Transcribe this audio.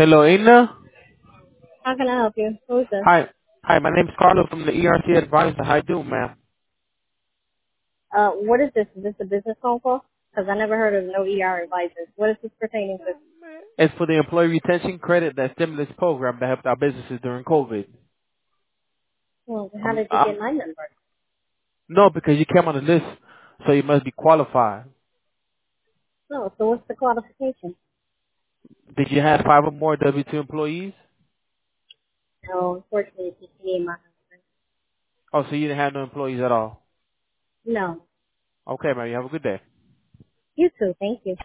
Hello, Ina. How can I help you? Who's this? Hi. Hi, my name's Carlo from the ERC Advisor. How you doing, ma'am? What is this? Is this a business phone call? Because I never heard of no ER advisors. What is this pertaining to? It's for the Employee Retention Credit, that stimulus program that helped our businesses during COVID. Well, how did you get my number? No, because you came on the list, so you must be qualified. No, so what's the qualification? Did you have 5 or more W-2 employees? No, unfortunately, it's just me and my husband. Oh, so you didn't have no employees at all. No. Okay, ma'am. You have a good day. You too. Thank you.